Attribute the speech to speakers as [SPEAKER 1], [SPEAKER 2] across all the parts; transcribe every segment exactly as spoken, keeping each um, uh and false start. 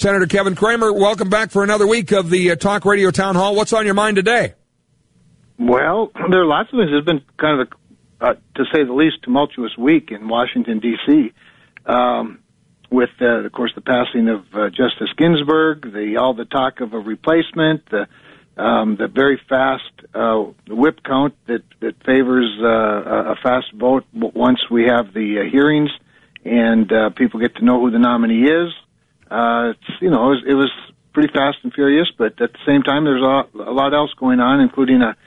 [SPEAKER 1] Senator Kevin Cramer, welcome back for another week of the uh, Talk Radio Town Hall. What's on your mind today?
[SPEAKER 2] Well, there are lots of things. It's been kind of, a, uh, to say the least, tumultuous week in Washington, D C, um, with, uh, of course, the passing of uh, Justice Ginsburg, the all the talk of a replacement, the um, the very fast uh, whip count that, that favors uh, a fast vote once we have the uh, hearings and uh, people get to know who the nominee is. Uh, it's, you know, it was, it was pretty fast and furious, but at the same time, there's a, a lot else going on, including a,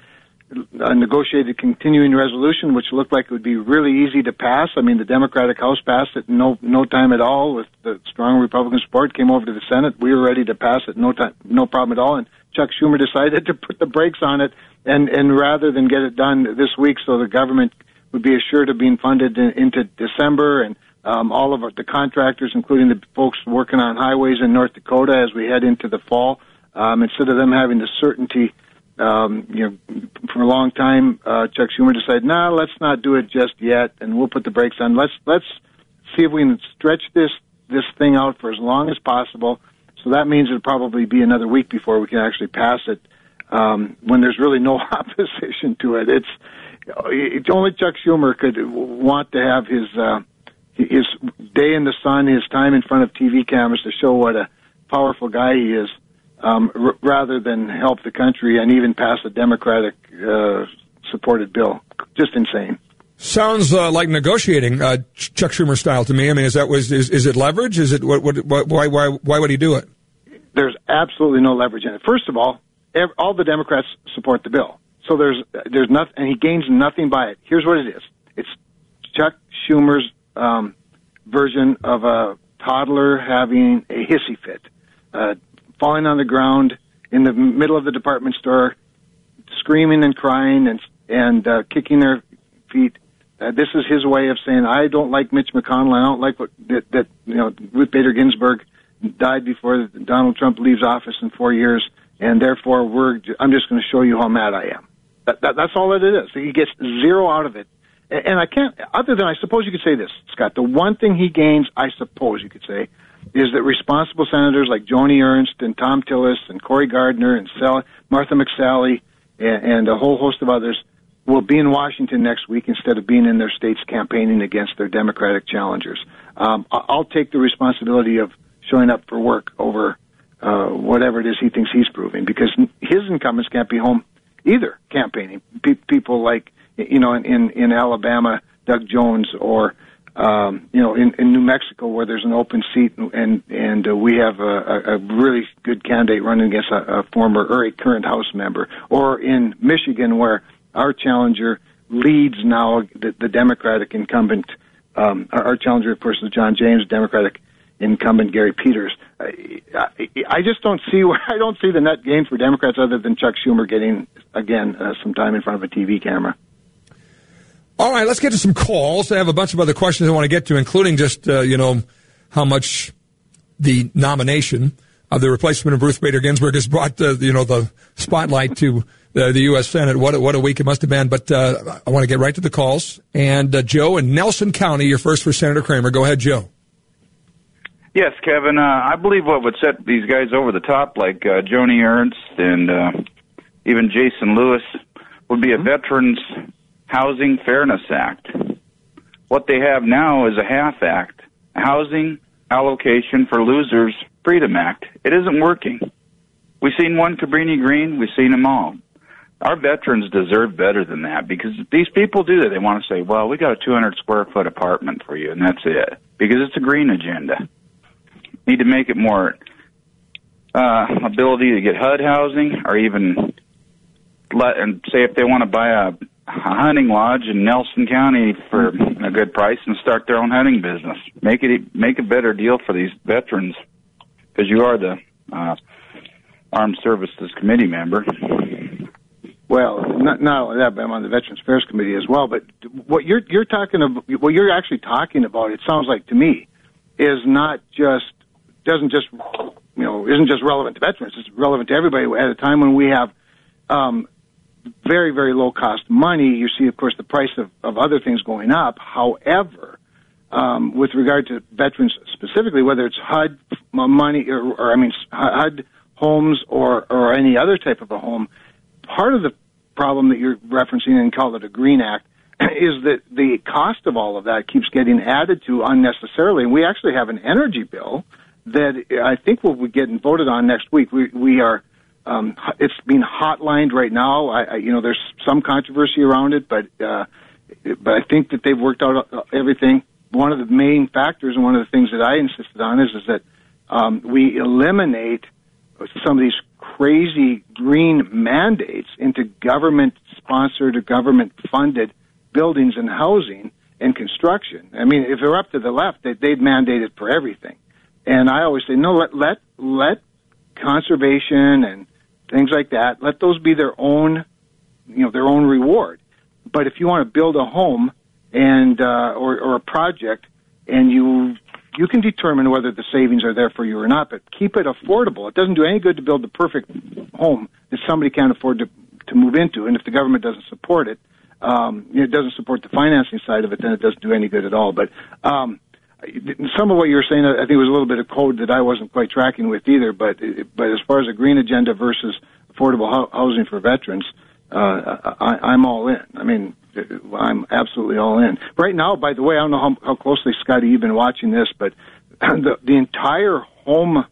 [SPEAKER 2] a negotiated continuing resolution, which looked like it would be really easy to pass. I mean, the Democratic House passed it in no, no time at all with the strong Republican support, came over to the Senate. We were ready to pass it, no time, no problem at all, and Chuck Schumer decided to put the brakes on it, and, and rather than get it done this week so the government would be assured of being funded in, into December, and Um, all of our, the contractors, including the folks working on highways in North Dakota as we head into the fall, um, instead of them having the certainty, um, you know, for a long time, uh, Chuck Schumer decided, nah, let's not do it just yet, and we'll put the brakes on. Let's let's see if we can stretch this this thing out for as long as possible. So that means it'll probably be another week before we can actually pass it. Um, when there's really no opposition to it, it's, it's only Chuck Schumer could want to have his. Uh, His day in the sun, his time in front of T V cameras to show what a powerful guy he is, um, r- rather than help the country and even pass a Democratic-supported uh, bill. Just insane.
[SPEAKER 1] Sounds uh, like negotiating, uh, Chuck Schumer style to me. I mean, is that was is, is it leverage? Is it what, what, what? Why why why would he do it?
[SPEAKER 2] There's absolutely no leverage in it. First of all, ev- all the Democrats support the bill, so there's there's nothing, and he gains nothing by it. Here's what it is: it's Chuck Schumer's Um, version of a toddler having a hissy fit, uh, falling on the ground in the middle of the department store, screaming and crying and and uh, kicking their feet. Uh, this is his way of saying, "I don't like Mitch McConnell. I don't like what that, that you know Ruth Bader Ginsburg died before Donald Trump leaves office in four years, and therefore we're I'm just going to show you how mad I am." That, that, that's all that it is. He gets zero out of it. And I can't, other than I suppose you could say this, Scott, the one thing he gains, I suppose you could say, is that responsible senators like Joni Ernst and Tom Tillis and Cory Gardner and Sally, Martha McSally and, and a whole host of others will be in Washington next week instead of being in their states campaigning against their Democratic challengers. Um, I'll take the responsibility of showing up for work over uh, whatever it is he thinks he's proving, because his incumbents can't be home either campaigning. Pe- people like, you know, in, in, in Alabama, Doug Jones, or, um, you know, in, in New Mexico where there's an open seat and, and uh, we have a, a really good candidate running against a, a former or a current House member, or in Michigan where our challenger leads now the, the Democratic incumbent. Um, our, our challenger, of course, is John James, Democratic incumbent Gary Peters. I, I, I just don't see where I don't see the net gain for Democrats other than Chuck Schumer getting, again, uh, some time in front of a T V camera.
[SPEAKER 1] All right, let's get to some calls. I have a bunch of other questions I want to get to, including just, uh, you know, how much the nomination of the replacement of Ruth Bader Ginsburg has brought, uh, you know, the spotlight to uh, the U S Senate. What a, what a week it must have been. But uh, I want to get right to the calls. And uh, Joe in Nelson County, you're first for Senator Cramer. Go ahead, Joe.
[SPEAKER 3] Yes, Kevin. Uh, I believe what would set these guys over the top, like uh, Joni Ernst and uh, even Jason Lewis, would be a mm-hmm. Veterans Housing Fairness Act. What they have now is a half act, a Housing Allocation for Losers Freedom Act. It isn't working. We've seen one Cabrini Green. We've seen them all. Our veterans deserve better than that, because these people do that. They want to say, well, we got a two hundred square foot apartment for you, and that's it, because it's a green agenda. Need to make it more uh, ability to get H U D housing, or even let and say if they want to buy a, a hunting lodge in Nelson County for a good price and start their own hunting business. Make it make a better deal for these veterans, because you are the uh, Armed Services Committee member.
[SPEAKER 2] Well, not, not only that, but I'm on the Veterans Affairs Committee as well. But what you're you're talking about, what you're actually talking about, it sounds like to me, is not just doesn't just you know isn't just relevant to veterans. It's relevant to everybody at a time when we have um, very very low cost money. You see, of course, the price of, of other things going up. However, um, with regard to veterans specifically, whether it's H U D money or, or I mean H U D homes or or any other type of a home, part of the problem that you're referencing and call it a Green Act is that the cost of all of that keeps getting added to unnecessarily. And we actually have an energy bill that I think will be getting voted on next week. We we are um, it's being hotlined right now. I, I you know there's some controversy around it, but uh, but I think that they've worked out everything. One of the main factors and one of the things that I insisted on is is that um, we eliminate some of these crazy green mandates into government-sponsored or government-funded buildings and housing and construction. I mean, if they're up to the left, they, they'd mandate it for everything. And I always say, no, let let let conservation and things like that, let those be their own, you know, their own reward. But if you want to build a home and uh, or, or a project, and you you can determine whether the savings are there for you or not, but keep it affordable. It doesn't do any good to build the perfect home that somebody can't afford to to move into, and if the government doesn't support it, um, it doesn't support the financing side of it, then it doesn't do any good at all. But um, some of what you were saying, I think, was a little bit of code that I wasn't quite tracking with either. But but as far as a green agenda versus affordable housing for veterans, uh, I, I'm all in. I mean, I'm absolutely all in. Right now, by the way, I don't know how, how closely, Scotty, you've been watching this, but the, the entire home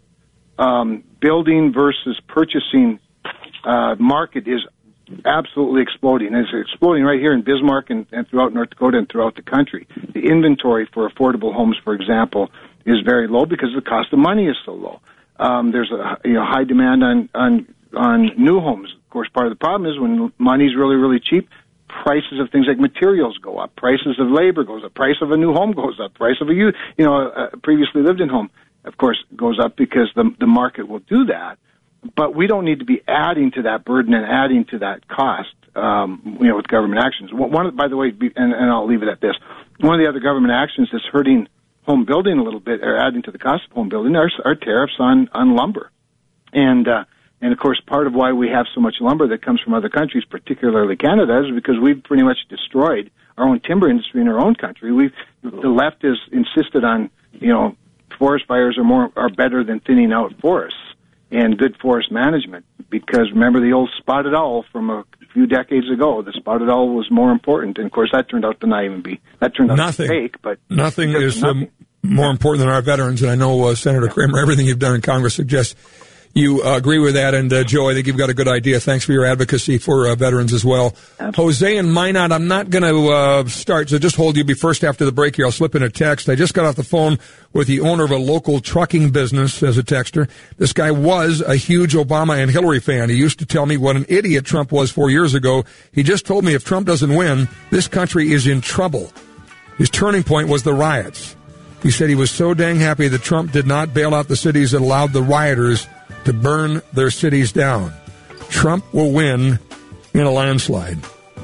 [SPEAKER 2] um, building versus purchasing uh, market is absolutely exploding. It's exploding right here in Bismarck and, and throughout North Dakota and throughout the country. The inventory for affordable homes, for example, is very low because the cost of money is so low. Um, there's a you know high demand on, on on new homes. Of course, part of the problem is when money's really, really cheap, prices of things like materials go up, prices of labor goes up, price of a new home goes up, price of a you you know a previously lived in home, of course, goes up because the the market will do that. But we don't need to be adding to that burden and adding to that cost, um, you know, with government actions. One, by the way, and, and I'll leave it at this. One of the other government actions that's hurting home building a little bit, or adding to the cost of home building, are, are tariffs on on lumber, and uh, and of course, part of why we have so much lumber that comes from other countries, particularly Canada, is because we've pretty much destroyed our own timber industry in our own country. We've the left has insisted on, you know, forest fires are more are better than thinning out forests and good forest management, because remember the old spotted owl from a few decades ago. The spotted owl was more important, and of course that turned out to not even be that turned out
[SPEAKER 1] nothing,
[SPEAKER 2] to be fake. But
[SPEAKER 1] nothing is
[SPEAKER 2] nothing.
[SPEAKER 1] Um, more important than our veterans, and I know uh, Senator Kramer, everything you've done in Congress suggests you uh, agree with that. And uh, Joe, I think you've got a good idea. Thanks for your advocacy for uh, veterans as well. Absolutely. Jose and Minot, I'm not going to uh, start, so just hold you. Be first after the break here. I'll slip in a text. I just got off the phone with the owner of a local trucking business as a texter. This guy was a huge Obama and Hillary fan. He used to tell me what an idiot Trump was four years ago. He just told me if Trump doesn't win, this country is in trouble. His turning point was the riots. He said he was so dang happy that Trump did not bail out the cities that allowed the rioters to burn their cities down. Trump will win in a landslide.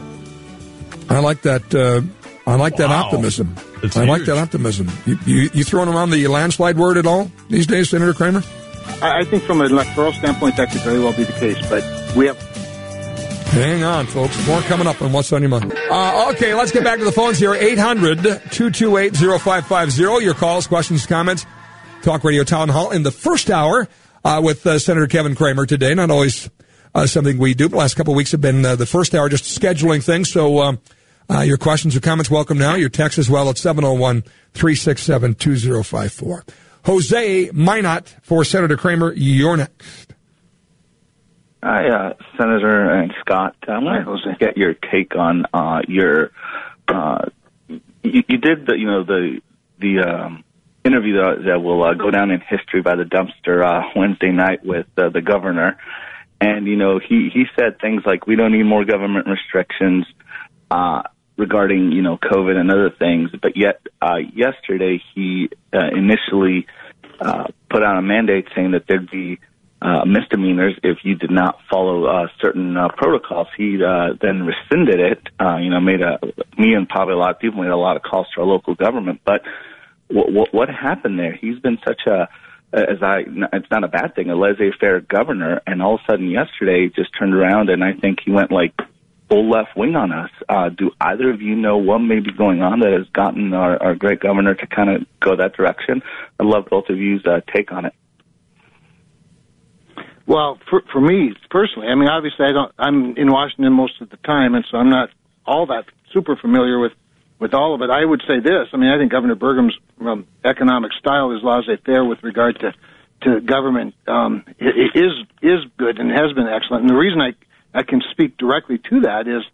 [SPEAKER 1] I like that. Uh, I like wow. that optimism.
[SPEAKER 4] It's
[SPEAKER 1] I
[SPEAKER 4] huge.
[SPEAKER 1] like that optimism. You, you, you throwing around the landslide word at all these days, Senator Kramer?
[SPEAKER 2] I, I think from an electoral standpoint, that could very well be the case. But we have.
[SPEAKER 1] Hang on, folks. More coming up on What's on Your Mind. Uh, okay, let's get back to the phones here. eight hundred, two two eight, oh five five oh. Your calls, questions, comments. Talk Radio Town Hall in the first hour. Uh, with uh, Senator Kevin Kramer today. Not always uh, something we do. The last couple of weeks have been uh, the first hour, just scheduling things. So um, uh, your questions or comments, welcome now. Your text as well at seven oh one, three six seven, two oh five four. Jose Minot for Senator Kramer, you're next.
[SPEAKER 5] Hi, uh, Senator and Scott. I want to get your take on uh, your. Uh, you, you did the, you know, the the. Um, interview that, that will uh, go down in history by the dumpster uh, Wednesday night with uh, the governor. And, you know, he, he said things like, we don't need more government restrictions uh, regarding, you know, COVID and other things. But yet uh, yesterday he uh, initially uh, put out a mandate saying that there'd be uh, misdemeanors if you did not follow uh, certain uh, protocols. He uh, then rescinded it, uh, you know, made a, me and probably a lot of people made a lot of calls to our local government. But What, what, what happened there? He's been such a, as I, it's not a bad thing, a laissez-faire governor, and all of a sudden yesterday he just turned around and I think he went like full left wing on us. Uh, do either of you know what may be going on that has gotten our, our great governor to kind of go that direction? I'd love both of you's uh, take on it.
[SPEAKER 2] Well, for, for me personally, I mean, obviously, I don't. I'm in Washington most of the time, and so I'm not all that super familiar with, with all of it. I would say this. I mean, I think Governor Burgum's um, economic style is laissez-faire with regard to to government um, is is good and has been excellent. And the reason I I can speak directly to that is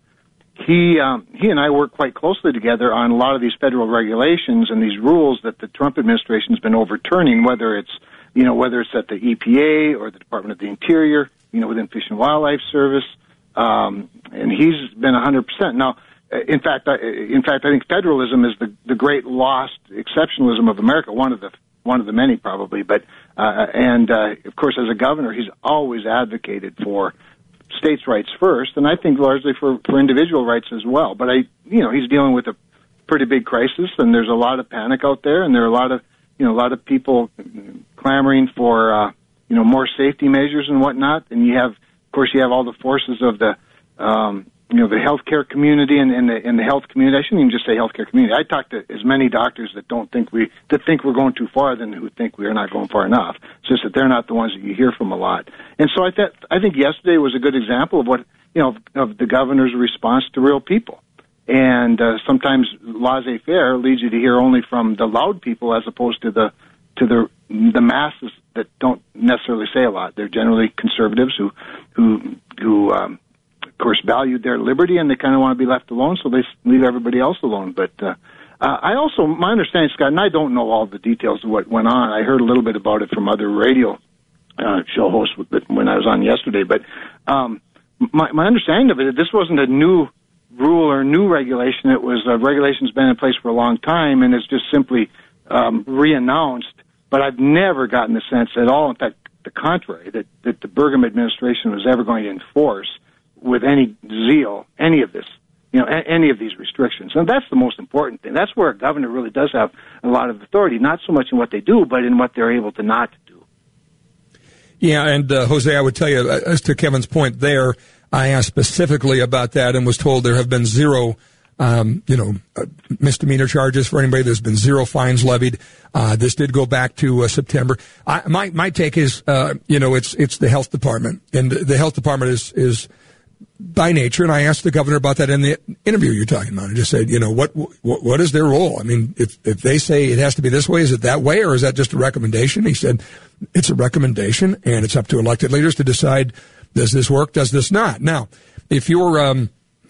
[SPEAKER 2] he um, he and I work quite closely together on a lot of these federal regulations and these rules that the Trump administration has been overturning, whether it's you know, whether it's at the E P A or the Department of the Interior, you know, within Fish and Wildlife Service, um, and he's been one hundred percent. Now, in fact, I, in fact, I think federalism is the, the great lost exceptionalism of America, one of the one of the many probably. But uh, and uh, of course, as a governor, he's always advocated for states' rights first, and I think largely for, for individual rights as well. But I, you know, he's dealing with a pretty big crisis, and there's a lot of panic out there, and there are a lot of you know, a lot of people clamoring for, uh, you know, more safety measures and whatnot. And you have, of course, you have all the forces of the, um, you know, the healthcare community and, and the and the health community. I shouldn't even just say healthcare community. I talk to as many doctors that don't think we that think we're going too far than who think we are not going far enough. It's just that they're not the ones that you hear from a lot. And so I th- I think yesterday was a good example of what you know of, of the governor's response to real people. And uh, sometimes laissez-faire leads you to hear only from the loud people as opposed to the to the the masses that don't necessarily say a lot. They're generally conservatives who who who um, of course valued their liberty, and they kind of want to be left alone, so they leave everybody else alone. But uh, uh, I also my understanding, Scott, and I don't know all the details of what went on. I heard a little bit about it from other radio uh, show hosts when I was on yesterday. But um, my my understanding of it, this wasn't a new rule or new regulation. It was a regulation's been in place for a long time, and it's just simply um, re-announced. But I've never gotten the sense at all, in fact, the contrary, that, that the Burgum administration was ever going to enforce with any zeal any of this, you know, a- any of these restrictions. And that's the most important thing. That's where a governor really does have a lot of authority, not so much in what they do, but in what they're able to not do.
[SPEAKER 1] Yeah, and uh, Jose, I would tell you, as to Kevin's point there, I asked specifically about that and was told there have been zero, um, you know, uh, misdemeanor charges for anybody. There's been zero fines levied. Uh, this did go back to uh, September. I, my my take is, uh, you know, it's it's the health department, and the health department is is by nature. And I asked the governor about that in the interview you're talking about. I just said, you know, what what, what is their role? I mean, if if they say it has to be this way, is it that way, or is that just a recommendation? He said it's a recommendation, and it's up to elected leaders to decide. Does this work? Does this not? Now, if you're um,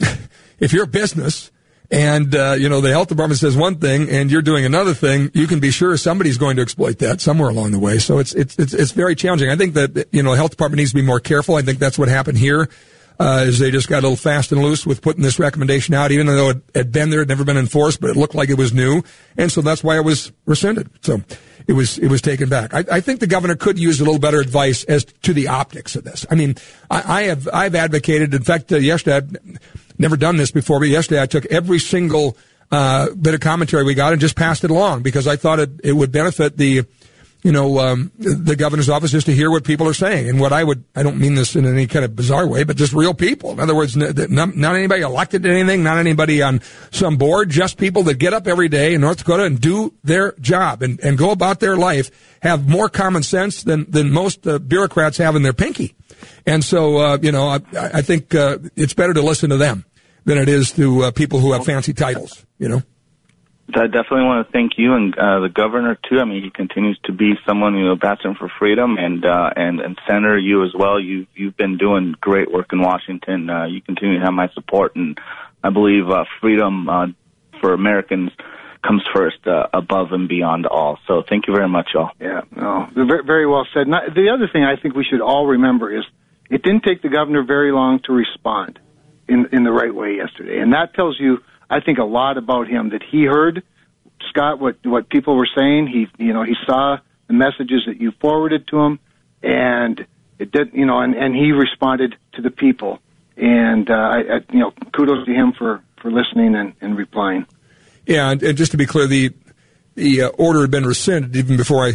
[SPEAKER 1] if you're a business and uh, you know the health department says one thing and you're doing another thing, you can be sure somebody's going to exploit that somewhere along the way. So it's it's it's, it's very challenging. I think that you know the health department needs to be more careful. I think that's what happened here. Uh, is they just got a little fast and loose with putting this recommendation out, even though it had been there, it had never been enforced, but it looked like it was new, and so that's why it was rescinded. So it was it was taken back. I, I think the governor could use a little better advice as to the optics of this. I mean, I, I have I've advocated. In fact, uh, yesterday I've never done this before, but yesterday I took every single uh, bit of commentary we got and just passed it along because I thought it it would benefit the. You know, um, the governor's office just to hear what people are saying. And what I would, I don't mean this in any kind of bizarre way, but just real people. In other words, not, not anybody elected to anything, not anybody on some board, just people that get up every day in North Dakota and do their job and, and go about their life, have more common sense than, than most uh, bureaucrats have in their pinky. And so, uh, you know, I, I think uh, it's better to listen to them than it is to uh, people who have fancy titles, you know.
[SPEAKER 5] I definitely want to thank you and uh, the governor too. I mean, he continues to be someone, you know, battling for freedom, and uh, and and Senator, you as well. You you've been doing great work in Washington. Uh, you continue to have my support, and I believe uh, freedom uh, for Americans comes first, uh, above and beyond all. So thank you very much, y'all.
[SPEAKER 2] Yeah, no, very, very well said. Not, the other thing I think we should all remember is it didn't take the governor very long to respond in in the right way yesterday, and that tells you. I think a lot about him, that he heard, Scott, what what people were saying. He, you know, he saw the messages that you forwarded to him, and it did, you know, and, and he responded to the people. And uh, I, I, you know, kudos to him for, for listening and, and replying.
[SPEAKER 1] Yeah, and, and just to be clear, the the uh, order had been rescinded even before I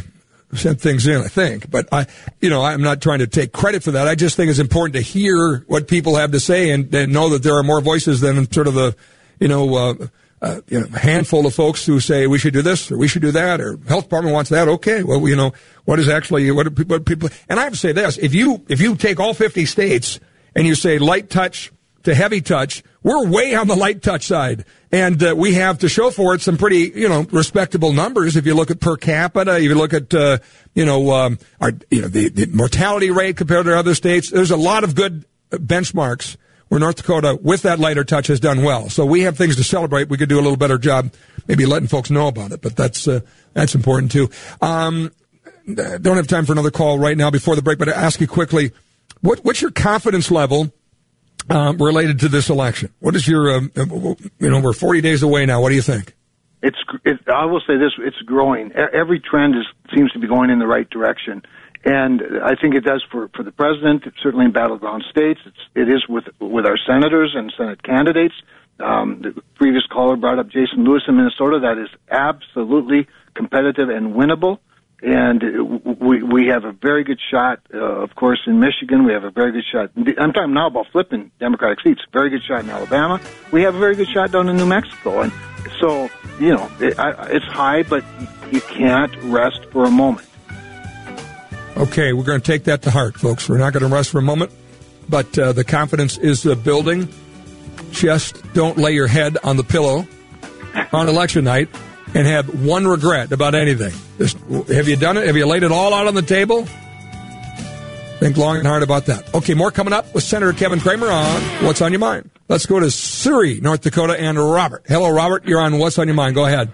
[SPEAKER 1] sent things in, I think. But, I, you know, I'm not trying to take credit for that. I just think it's important to hear what people have to say and, and know that there are more voices than sort of the, you know, uh, uh, you know, handful of folks who say we should do this or we should do that or health department wants that. Okay, well, you know, what is actually, what are people, what people, and I have to say this, if you, if you take all fifty states and you say light touch to heavy touch, we're way on the light touch side. And uh, we have to show for it some pretty, you know, respectable numbers. If you look at per capita, if you look at, uh, you know, um, our, you know, the, the mortality rate compared to other states, there's a lot of good benchmarks where North Dakota, with that lighter touch, has done well. So we have things to celebrate. We could do a little better job maybe letting folks know about it, but that's uh, that's important, too. Um, don't have time for another call right now before the break, but I ask you quickly, what, what's your confidence level um, related to this election? What is your, um, you know, we're forty days away now. What do you think?
[SPEAKER 2] It's. It, I will say this, it's growing. Every trend is, seems to be going in the right direction. And I think it does for, for the president, certainly in battleground states. It's, it is with with our senators and Senate candidates. Um, the previous caller brought up Jason Lewis in Minnesota. That is absolutely competitive and winnable. And we we have a very good shot, uh, of course, in Michigan. We have a very good shot. I'm talking now about flipping Democratic seats. Very good shot in Alabama. We have a very good shot down in New Mexico. And so, you know, it, I, it's high, but you can't rest for a moment.
[SPEAKER 1] Okay, we're going to take that to heart, folks. We're not going to rest for a moment, but uh, the confidence is uh, building. Just don't lay your head on the pillow on election night and have one regret about anything. Just, have you done it? Have you laid it all out on the table? Think long and hard about that. Okay, more coming up with Senator Kevin Cramer on What's on Your Mind. Let's go to Surrey, North Dakota, and Robert. Hello, Robert. You're on What's on Your Mind. Go ahead.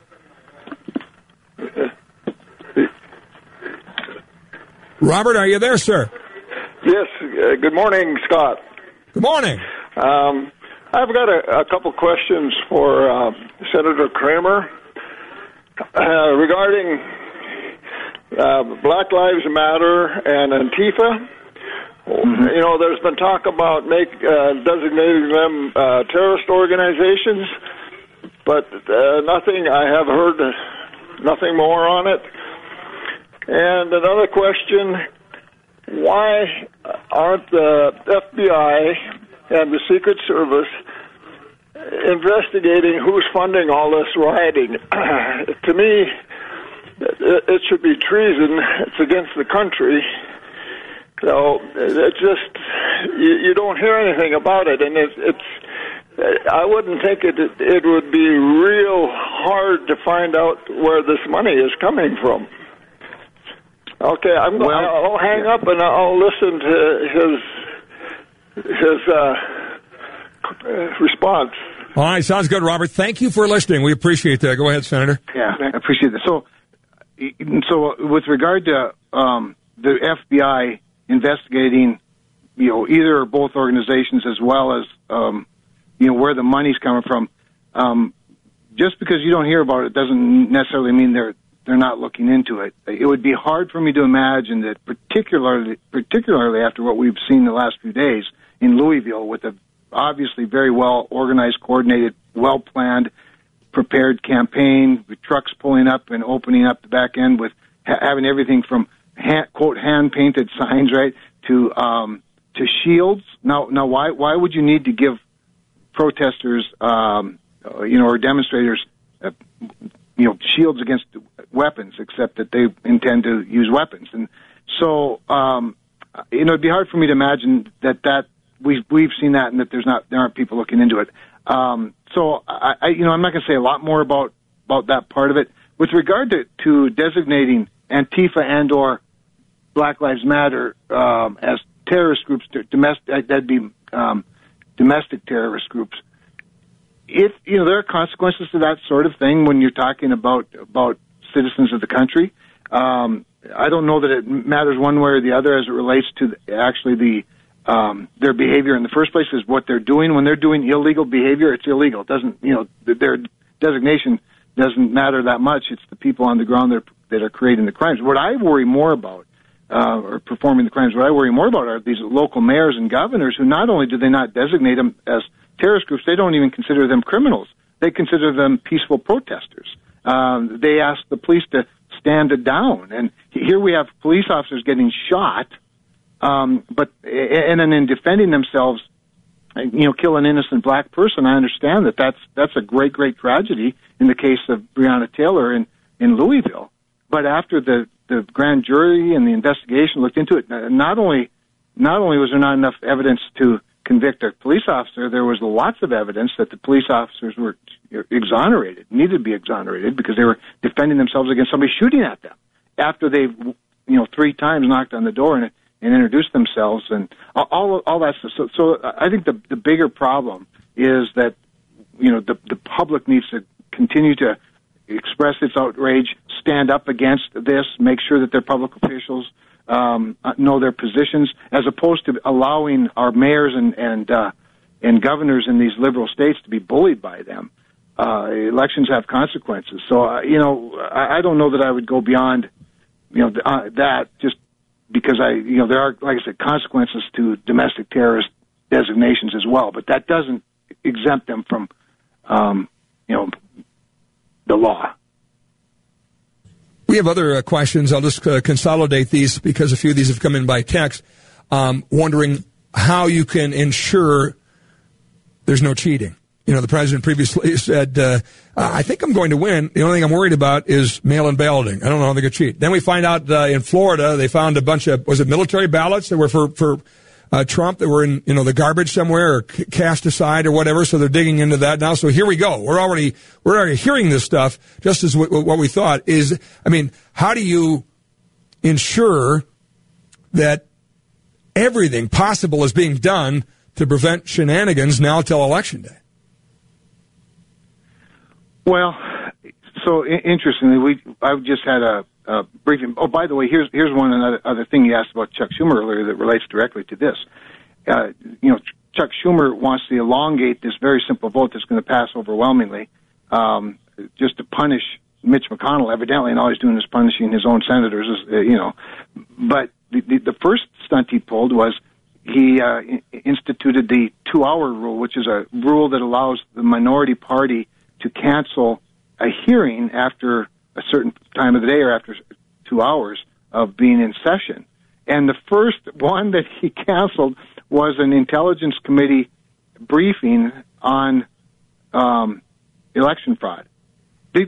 [SPEAKER 1] Robert, are you there, sir?
[SPEAKER 4] Yes. Uh, good morning, Scott.
[SPEAKER 1] Good morning.
[SPEAKER 4] Um, I've got a, a couple questions for uh, Senator Cramer uh, regarding uh, Black Lives Matter and Antifa. Mm-hmm. You know, there's been talk about make uh, designating them uh, terrorist organizations, but uh, nothing. I have heard uh, nothing more on it. And another question, why aren't the F B I and the Secret Service investigating who's funding all this rioting? To me, it should be treason. It's against the country. So it's just, you, you don't hear anything about it. And it, it's, I wouldn't think it, it would be real hard to find out where this money is coming from. Okay, I'm going. Well, I'll hang up and I'll listen to his his uh, response.
[SPEAKER 1] All right, sounds good, Robert. Thank you for listening. We appreciate that. Go ahead, Senator.
[SPEAKER 2] Yeah, I appreciate that. So, so with regard to um, the F B I investigating, you know, either or both organizations, as well as um, you know where the money's coming from, um, just because you don't hear about it doesn't necessarily mean they're. They're not looking into it. It would be hard for me to imagine that, particularly, particularly after what we've seen the last few days in Louisville, with a obviously very well organized, coordinated, well planned, prepared campaign, with trucks pulling up and opening up the back end, with ha- having everything from hand, quote hand painted signs, right, to um, to shields. Now, now, why why would you need to give protesters, um, you know, or demonstrators, uh, you know, shields against weapons, except that they intend to use weapons? And so, um, you know, it'd be hard for me to imagine that that we've we've seen that, and that there's not there aren't people looking into it. Um, so, I, I, you know, I'm not going to say a lot more about about that part of it. With regard to, to designating Antifa and or Black Lives Matter um, as terrorist groups, domestic that'd be um, domestic terrorist groups. If you know, there are consequences to that sort of thing when you're talking about about citizens of the country. Um, I don't know that it matters one way or the other as it relates to the, actually the um, their behavior in the first place. Is what they're doing when they're doing illegal behavior. It's illegal. It doesn't you know their designation doesn't matter that much. It's the people on the ground that are, that are creating the crimes. What I worry more about, uh, or performing the crimes, what I worry more about are these local mayors and governors who not only do they not designate them as terrorist groups, they don't even consider them criminals. They consider them peaceful protesters. Um, they ask the police to stand it down. And here we have police officers getting shot, um, but and then in defending themselves, you know, kill an innocent black person. I understand that that's that's a great, great tragedy in the case of Breonna Taylor in, in Louisville. But after the, the grand jury and the investigation looked into it, not only not only was there not enough evidence to convict a police officer, there was lots of evidence that the police officers were exonerated, needed to be exonerated, because they were defending themselves against somebody shooting at them after they, you know, three times knocked on the door and, and introduced themselves and all all that stuff. So, so I think the the bigger problem is that, you know, the the public needs to continue to express its outrage, stand up against this, make sure that their public officials um, know their positions, as opposed to allowing our mayors and and uh, and governors in these liberal states to be bullied by them. Uh, elections have consequences, so uh, you know I, I don't know that I would go beyond you know uh, that just because I you know there are, like I said, consequences to domestic terrorist designations as well, but that doesn't exempt them from um, you know the law.
[SPEAKER 1] We have other uh, questions. I'll just uh, consolidate these because a few of these have come in by text. Um, wondering how you can ensure there's no cheating. You know, the president previously said, uh, I think I'm going to win. The only thing I'm worried about is mail-in balloting. I don't know how they could cheat. Then we find out uh, in Florida they found a bunch of, was it military ballots that were for, for uh, Trump that were in, you know, the garbage somewhere or c- cast aside or whatever. So they're digging into that now. So here we go. We're already, we're already hearing this stuff just as w- what we thought is, I mean, how do you ensure that everything possible is being done to prevent shenanigans now till Election Day?
[SPEAKER 2] Well, so interestingly, we I've just had a, a briefing. Oh, by the way, here's here's one other, other thing you asked about Chuck Schumer earlier that relates directly to this. Uh, you know, Chuck Schumer wants to elongate this very simple vote that's going to pass overwhelmingly, um, just to punish Mitch McConnell. Evidently, and all he's doing is punishing his own senators. Uh, you know, but the, the, the first stunt he pulled was he uh, instituted the two-hour rule, which is a rule that allows the minority party to cancel a hearing after a certain time of the day or after two hours of being in session. And the first one that he canceled was an Intelligence Committee briefing on um, election fraud. These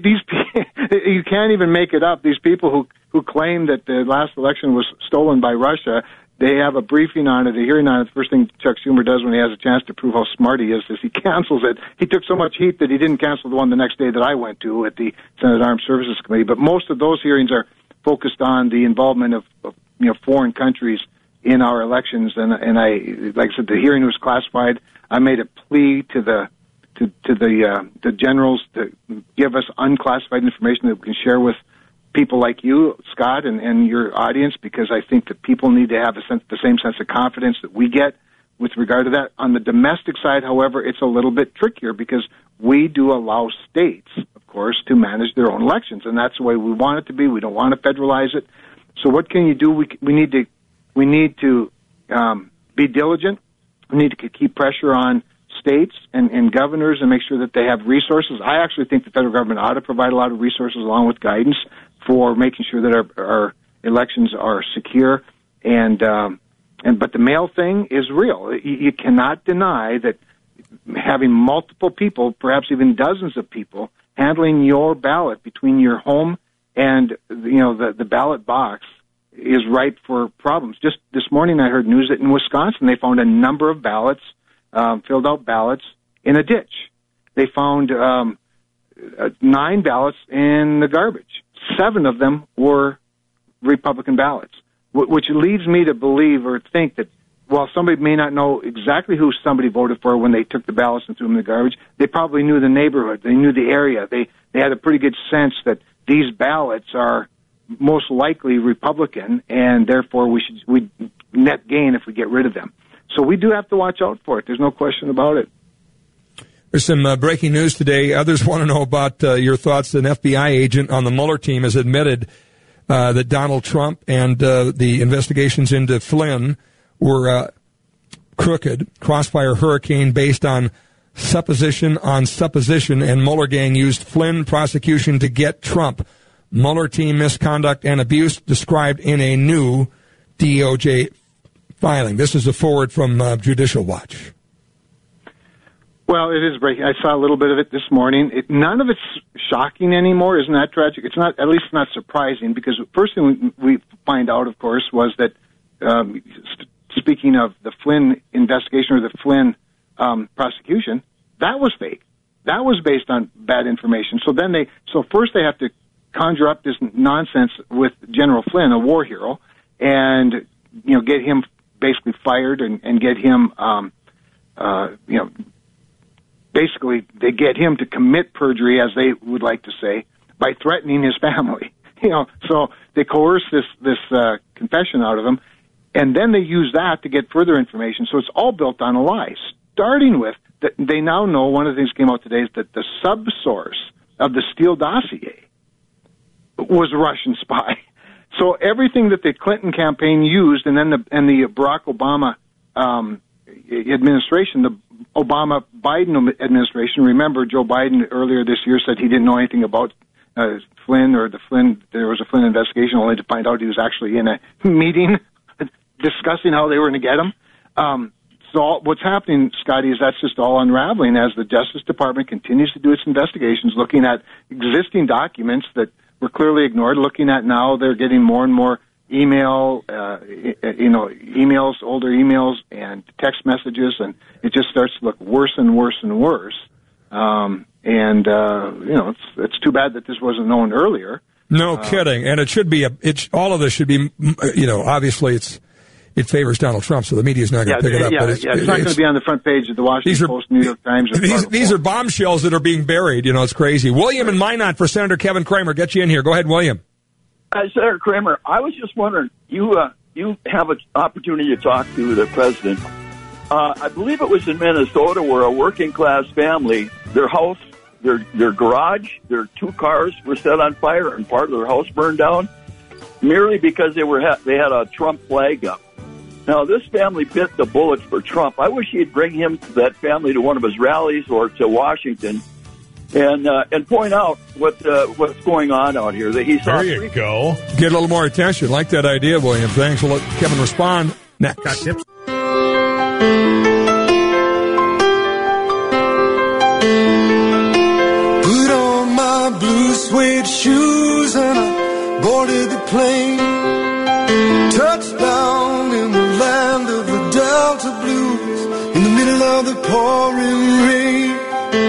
[SPEAKER 2] you can't even make it up. These people who who claim that the last election was stolen by Russia, they have a briefing on it, a hearing on it. The first thing Chuck Schumer does when he has a chance to prove how smart he is is he cancels it. He took so much heat that he didn't cancel the one the next day that I went to at the Senate Armed Services Committee. But most of those hearings are focused on the involvement of, of you know foreign countries in our elections. And and I, like I said, the hearing was classified. I made a plea to the to to the uh, the generals to give us unclassified information that we can share with people like you, Scott, and, and your audience, because I think that people need to have a sense, the same sense of confidence that we get with regard to that. On the domestic side, however, it's a little bit trickier because we do allow states, of course, to manage their own elections, and that's the way we want it to be. We don't want to federalize it. So what can you do? We, we need to we need to um, be diligent. We need to keep pressure on states and, and governors and make sure that they have resources. I actually think the federal government ought to provide a lot of resources along with guidance for making sure that our, our elections are secure. And um, and but the mail thing is real. You, you cannot deny that having multiple people, perhaps even dozens of people, handling your ballot between your home and you know the, the ballot box is ripe for problems. Just this morning, I heard news that in Wisconsin they found a number of ballots, um, filled out ballots, in a ditch. They found um, uh, nine ballots in the garbage. Seven of them were Republican ballots, which leads me to believe or think that while somebody may not know exactly who somebody voted for when they took the ballots and threw them in the garbage, they probably knew the neighborhood, they knew the area, they they had a pretty good sense that these ballots are most likely Republican, and therefore we should we net gain if we get rid of them. So we do have to watch out for it. There's no question about it.
[SPEAKER 1] There's some uh, breaking news today. Others want to know about uh, your thoughts. An F B I agent on the Mueller team has admitted uh, that Donald Trump and uh, the investigations into Flynn were uh, crooked, crossfire hurricane based on supposition on supposition, and Mueller gang used Flynn prosecution to get Trump. Mueller team misconduct and abuse described in a new D O J filing. This is a forward from uh, Judicial Watch.
[SPEAKER 2] Well, it is breaking. I saw a little bit of it this morning. It, none of it's shocking anymore. Isn't that tragic? It's not, at least not surprising, because the first thing we, we find out, of course, was that, um, st- speaking of the Flynn investigation or the Flynn um, prosecution, that was fake. That was based on bad information. So then they, so first they have to conjure up this nonsense with General Flynn, a war hero, and, you know, get him basically fired and, and get him, um, uh, you know, basically, they get him to commit perjury, as they would like to say, by threatening his family. You know, so they coerce this this uh, confession out of him, and then they use that to get further information. So it's all built on a lie. Starting with that, they now know, one of the things that came out today is that the subsource of the Steele dossier was a Russian spy. So everything that the Clinton campaign used, and then the and the Barack Obama um, administration, the Obama-Biden administration, remember Joe Biden earlier this year said he didn't know anything about uh, Flynn or the Flynn, there was a Flynn investigation, only to find out he was actually in a meeting discussing how they were going to get him. Um, so all, what's happening, Scotty, is that's just all unraveling as the Justice Department continues to do its investigations, looking at existing documents that were clearly ignored, looking at now they're getting more and more email, uh, you know, emails, older emails and text messages, and it just starts to look worse and worse and worse. Um, and, uh, you know, it's, it's too bad that this wasn't known earlier.
[SPEAKER 1] No
[SPEAKER 2] uh,
[SPEAKER 1] kidding. And it should be, a, it, all of this should be, you know, obviously it's, it favors Donald Trump, so the media's not going to
[SPEAKER 2] yeah,
[SPEAKER 1] pick it up.
[SPEAKER 2] Yeah,
[SPEAKER 1] but it's,
[SPEAKER 2] yeah, it's not going to be on the front page of the Washington
[SPEAKER 1] are,
[SPEAKER 2] Post, New York Times. Or
[SPEAKER 1] these these are bombshells that are being buried. You know, it's crazy. William and Minot for Senator Kevin Cramer. Get you in here. Go ahead, William.
[SPEAKER 6] Uh, Senator Cramer, I was just wondering, you uh, you have an opportunity to talk to the president. Uh, I believe it was in Minnesota where a working-class family, their house, their their garage, their two cars were set on fire and part of their house burned down merely because they were ha- they had a Trump flag up. Now, this family bit the bullet for Trump. I wish he'd bring him, that family, to one of his rallies or to Washington and uh, and point out what uh, what's going on out here. That he saw.
[SPEAKER 7] There you
[SPEAKER 6] three-
[SPEAKER 7] go.
[SPEAKER 1] Get a little more attention. Like that idea, William. Thanks. We'll let Kevin respond next.
[SPEAKER 7] Got tips?
[SPEAKER 8] Put on my blue suede shoes and I boarded the plane. Touchdown in the land of the Delta Blues, in the middle of the pouring rain.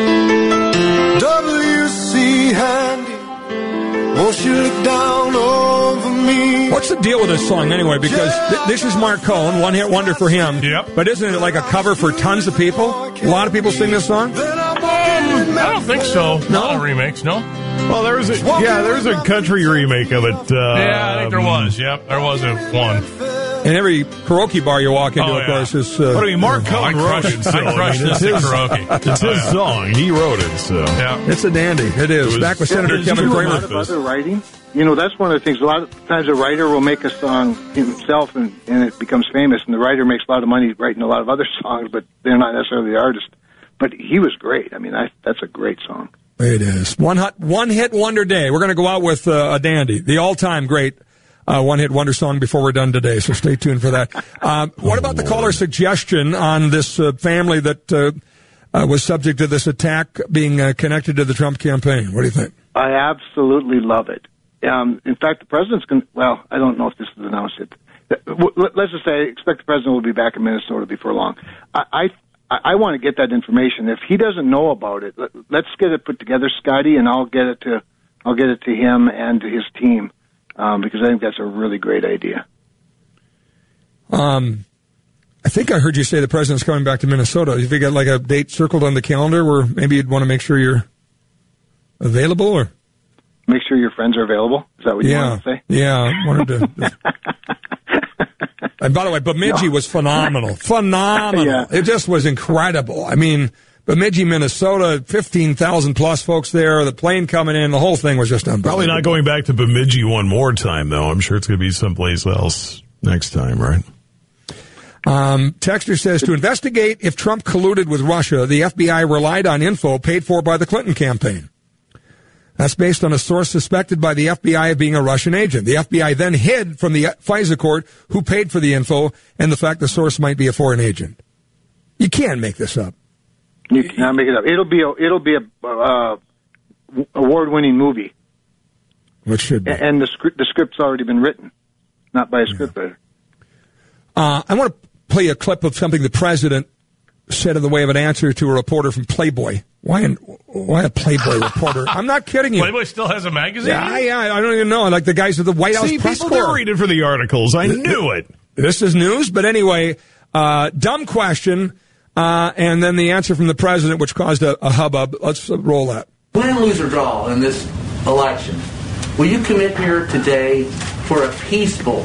[SPEAKER 8] W C Handy, won't you look down over me?
[SPEAKER 1] What's the deal with this song anyway? Because th- this is Mark Cohn, one hit wonder for him.
[SPEAKER 7] Yep.
[SPEAKER 1] But isn't it like a cover for tons of people? A lot of people sing this song?
[SPEAKER 7] Um, I don't think so.
[SPEAKER 1] No?
[SPEAKER 7] Not a remix, no?
[SPEAKER 9] Well, there was a yeah, there was a country remake of it. Uh,
[SPEAKER 7] Yeah, I think there was. Yep, there was a one.
[SPEAKER 1] And every karaoke bar you walk into,
[SPEAKER 7] Oh,
[SPEAKER 1] of
[SPEAKER 7] yeah.
[SPEAKER 1] course, is... Uh,
[SPEAKER 9] But I mean, Mark
[SPEAKER 7] Oh, I
[SPEAKER 9] Cohn wrote
[SPEAKER 7] crushed,
[SPEAKER 9] it. So,
[SPEAKER 7] I crushed
[SPEAKER 9] I mean,
[SPEAKER 7] this
[SPEAKER 9] it's
[SPEAKER 7] in
[SPEAKER 9] his,
[SPEAKER 7] karaoke.
[SPEAKER 9] it's
[SPEAKER 7] Oh,
[SPEAKER 9] his
[SPEAKER 7] yeah.
[SPEAKER 9] song. He wrote it. So
[SPEAKER 7] Yeah.
[SPEAKER 1] It's a dandy. It is.
[SPEAKER 9] It was-
[SPEAKER 1] Back with Senator
[SPEAKER 9] it
[SPEAKER 1] Kevin
[SPEAKER 9] was
[SPEAKER 2] a
[SPEAKER 1] Cramer.
[SPEAKER 2] lot of other writing. You know, that's one of the things. A lot of times a writer will make a song himself and, and it becomes famous, and the writer makes a lot of money writing a lot of other songs, but they're not necessarily the artist. But he was great. I mean, I, that's a great song.
[SPEAKER 1] It is. One hot, one hit wonder day. We're going to go out with uh, a dandy, the all-time great uh, one-hit wonder song before we're done today, so stay tuned for that. Uh, what about the caller suggestion on this uh, family that uh, uh, was subject to this attack being uh, connected to the Trump campaign? What do you think?
[SPEAKER 2] I absolutely love it. Um, in fact, the president's going to, well, I don't know if this is announced yet. Let's just say I expect the president will be back in Minnesota before long. I, I I want to get that information. If he doesn't know about it, let, let's get it put together, Scotty, and I'll get it to I'll get it to him and to his team um, because I think that's a really great idea.
[SPEAKER 1] Um, I think I heard you say the president's coming back to Minnesota. Have you got like a date circled on the calendar where maybe you'd want to make sure you're available, or
[SPEAKER 2] make sure your friends are available? Is that what you
[SPEAKER 1] yeah,
[SPEAKER 2] want to say?
[SPEAKER 1] Yeah, I wanted to. And by the way, Bemidji no. was phenomenal. Phenomenal. Yeah. It just was incredible. I mean, Bemidji, Minnesota, fifteen thousand plus folks there, the plane coming in, the whole thing was just unbelievable.
[SPEAKER 9] Probably not going back to Bemidji one more time, though. I'm sure it's going to be someplace else next time, right?
[SPEAKER 1] Um, Texter says, to investigate if Trump colluded with Russia, the F B I relied on info paid for by the Clinton campaign. That's based on a source suspected by the F B I of being a Russian agent. The F B I then hid from the FISA court who paid for the info and the fact the source might be a foreign agent. You can't make this up.
[SPEAKER 2] You cannot make it up. It'll be a, it'll be a uh, award-winning movie.
[SPEAKER 1] Which should be.
[SPEAKER 2] And the script, the script's already been written, not by a scriptwriter.
[SPEAKER 1] Uh, I want to play a clip of something the president said in the way of an answer to a reporter from Playboy. Why, an, why a Playboy reporter? I'm not kidding you.
[SPEAKER 7] Playboy still has a magazine?
[SPEAKER 1] Yeah, yeah, I don't even know. Like the guys at the White House
[SPEAKER 9] See,
[SPEAKER 1] press
[SPEAKER 9] people
[SPEAKER 1] corps.
[SPEAKER 9] do read it for the articles. I knew it.
[SPEAKER 1] This is news, but anyway, uh, dumb question, uh, and then the answer from the president, which caused a, a hubbub. Let's uh, roll that.
[SPEAKER 10] Win, lose, or draw in this election, will you commit here today for a peaceful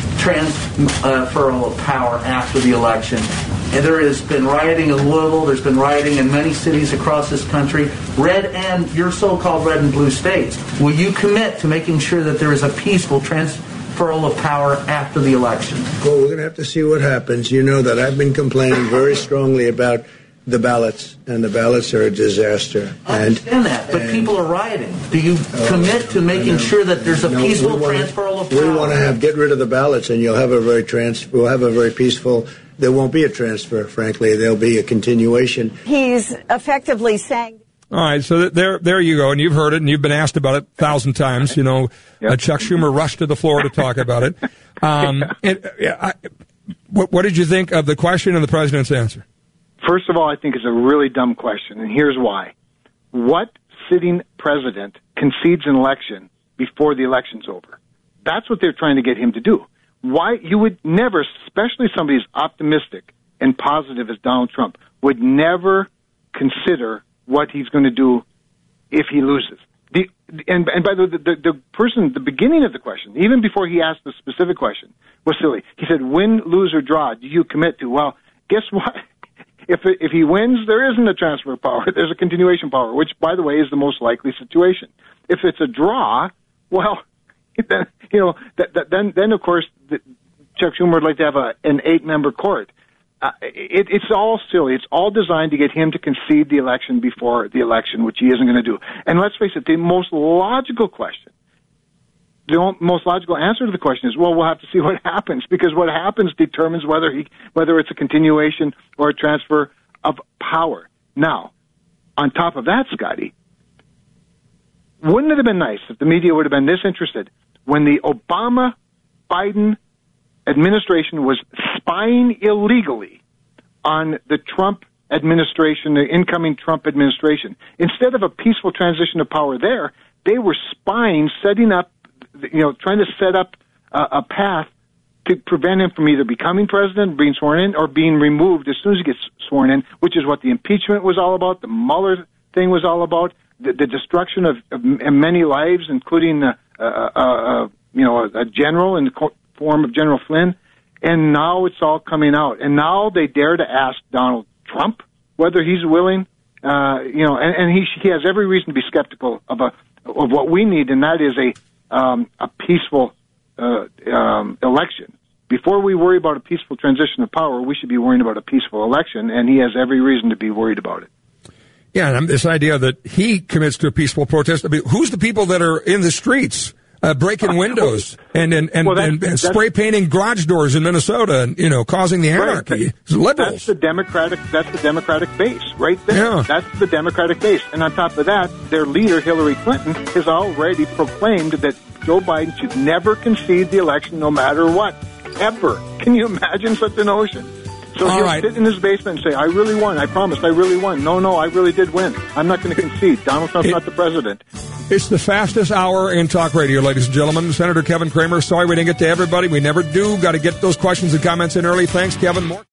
[SPEAKER 10] transfer of power after the election? And there has been rioting in Louisville. There's been rioting in many cities across this country, red and your so-called red and blue states. Will you commit to making sure that there is a peaceful transfer of power after the election?
[SPEAKER 11] Well, we're going to have to see what happens. You know that I've been complaining very strongly about the ballots, and the ballots are a disaster.
[SPEAKER 10] I understand that, but people are rioting. Do you commit to making sure that there's a
[SPEAKER 11] no,
[SPEAKER 10] peaceful
[SPEAKER 11] we wanna,
[SPEAKER 10] transfer of power?
[SPEAKER 11] We want to have get rid of the ballots, and you'll have a very trans. We'll have a very peaceful. There won't be a transfer, frankly. There'll be a continuation.
[SPEAKER 12] He's effectively saying.
[SPEAKER 1] All right, so there, there you go, and you've heard it, and you've been asked about it a thousand times. You know, yep. uh, Chuck Schumer rushed to the floor to talk about it. Um, and, yeah, I, what, what did you think of the question and the president's answer?
[SPEAKER 2] First of all, I think it's a really dumb question, and here's why. What sitting president concedes an election before the election's over? That's what they're trying to get him to do. Why you would never, especially somebody as optimistic and positive as Donald Trump, would never consider what he's going to do if he loses. The, and, and by the way, the, the, the person, the beginning of the question, even before he asked the specific question, was silly. He said, win, lose, or draw, do you commit to? Well, guess what? If it, if he wins, there isn't a transfer of power. There's a continuation power, which, by the way, is the most likely situation. If it's a draw, well, then, you know, that, that, then, then of course, the, Chuck Schumer would like to have a, an eight-member court. Uh, it, it's all silly. It's all designed to get him to concede the election before the election, which he isn't going to do. And let's face it, the most logical question, the most logical answer to the question is, well, we'll have to see what happens, because what happens determines whether he, whether it's a continuation or a transfer of power. Now, on top of that, Scotty, wouldn't it have been nice if the media would have been this interested when the Obama-Biden administration was spying illegally on the Trump administration, the incoming Trump administration? Instead of a peaceful transition of power there, they were spying, setting up, you know, trying to set up a, a path to prevent him from either becoming president, being sworn in, or being removed as soon as he gets sworn in, which is what the impeachment was all about, the Mueller thing was all about, the, the destruction of, of many lives, including, uh, uh, uh, you know, a, a general in the form of General Flynn. And now it's all coming out. And now they dare to ask Donald Trump whether he's willing, uh, you know, and, and he, he has every reason to be skeptical of, a, of what we need, and that is a Um, a peaceful uh, um, election. Before we worry about a peaceful transition of power, we should be worrying about a peaceful election, and he has every reason to be worried about it.
[SPEAKER 1] Yeah, and this idea that he commits to a peaceful protest. I mean, who's the people that are in the streets uh, breaking windows and and, and, well, that's, and, and that's, spray painting garage doors in Minnesota, and you know, causing the anarchy?
[SPEAKER 2] Right.
[SPEAKER 1] Liberals.
[SPEAKER 2] That's the Democratic. That's the Democratic base right there.
[SPEAKER 1] Yeah.
[SPEAKER 2] That's the Democratic base, and on top of that, their leader Hillary Clinton has already proclaimed that Joe Biden should never concede the election, no matter what, ever. Can you imagine such a notion? So
[SPEAKER 1] All
[SPEAKER 2] he'll
[SPEAKER 1] right.
[SPEAKER 2] sit in his basement and say, I really won. I promised I really won. No, no, I really did win. I'm not going to concede. Donald Trump's it, not the president.
[SPEAKER 1] It's the fastest hour in talk radio, ladies and gentlemen. Senator Kevin Cramer, sorry we didn't get to everybody. We never do. Got to get those questions and comments in early. Thanks, Kevin. More.